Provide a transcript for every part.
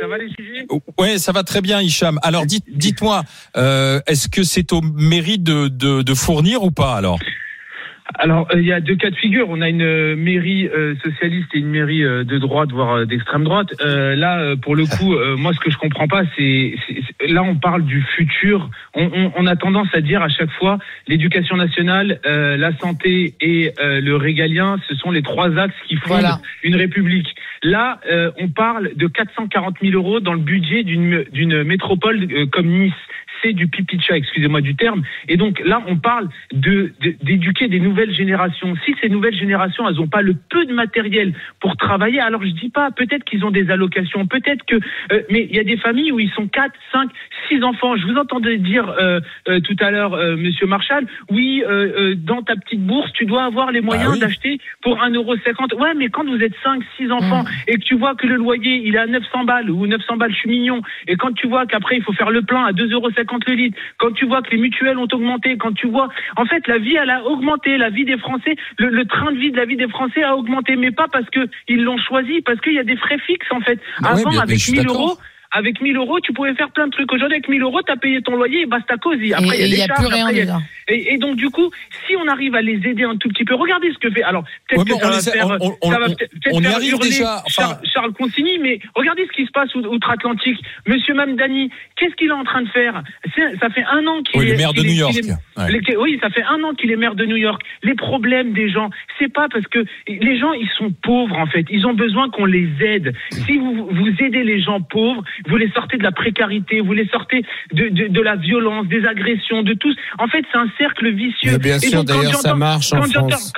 Ça va les sujets ? Ouais, ça va très bien, Hicham. Alors, dites-moi, est-ce que c'est aux mairies de fournir ou pas, alors ? Alors, il y a deux cas de figure. On a une mairie socialiste et une mairie de droite, voire d'extrême droite. Là, pour le coup, moi, ce que je comprends pas, c'est là, on parle du futur. On a tendance à dire à chaque fois, l'éducation nationale, la santé et le régalien, ce sont les trois axes qui fondent une république. Là, on parle de 440 000 euros dans le budget d'une métropole comme Nice. C'est du pipi de chat, excusez-moi du terme. Et donc là, on parle d'éduquer des nouvelles générations. Si ces nouvelles générations, elles n'ont pas le peu de matériel pour travailler, alors je dis pas, peut-être qu'ils ont des allocations, peut-être que... mais il y a des familles où ils sont 4, 5, 6 enfants. Je vous entendais dire tout à l'heure, Monsieur Marchal, oui, dans ta petite bourse, tu dois avoir les moyens d'acheter pour 1,50 €. Ouais, mais quand vous êtes 5, 6 enfants et que tu vois que le loyer, il est à 900 balles ou 900 balles, je suis mignon, et quand tu vois qu'après, il faut faire le plein à 2,50 € le litre, quand tu vois que les mutuelles ont augmenté, quand tu vois, en fait, la vie, elle a augmenté, la vie des Français, le train de vie de la vie des Français a augmenté, mais pas parce que ils l'ont choisi, parce qu'il y a des frais fixes, en fait. Avant, avec 1 000 €, avec 1 000 €, tu pouvais faire plein de trucs. Aujourd'hui, avec 1 000 €, t'as payé ton loyer et basta cosy. Après, il y a des charges. Et donc, du coup, si on arrive à les aider un tout petit peu, regardez ce que fait. Alors, peut-être que ça va faire, on y arrive déjà. Charles Consigny, mais regardez ce qui se passe outre-Atlantique. Monsieur Mamdani, qu'est-ce qu'il est en train de faire? Ça fait 1 an qu'il est maire de New York. Oui, ça fait 1 an qu'il est maire de New York. Les problèmes des gens, c'est pas parce que les gens, ils sont pauvres, en fait. Ils ont besoin qu'on les aide. Si vous aidez les gens pauvres, vous les sortez de la précarité, vous les sortez de la violence, des agressions, de tout. En fait, c'est un cercle vicieux. Mais bien sûr, d'ailleurs, ça marche en France.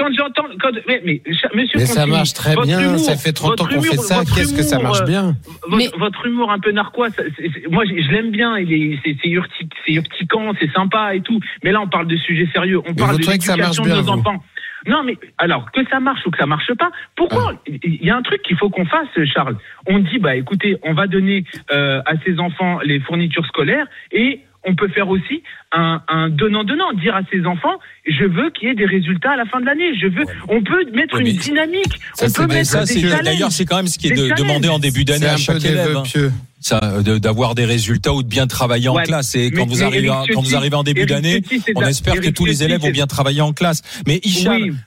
Mais ça marche très bien, ça fait 30 ans qu'on fait ça, qu'est-ce que ça marche bien. Votre humour un peu narquois, moi je l'aime bien, c'est urticant, c'est sympa et tout, mais là on parle de sujets sérieux, on parle de l'éducation de nos enfants. Non, mais alors, que ça marche ou que ça marche pas, pourquoi il y a un truc qu'il faut qu'on fasse, Charles. On dit, écoutez, on va donner à ces enfants les fournitures scolaires et on peut faire aussi un donnant-donnant, dire à ses enfants, je veux qu'il y ait des résultats à la fin de l'année. On peut mettre une dynamique. D'ailleurs, c'est quand même ce qui est demandé en début d'année à chaque élève. D'avoir des résultats ou de bien travailler en classe. Et quand vous arrivez en début d'année, on espère que tous les élèves vont bien travailler en classe. Mais Hicham,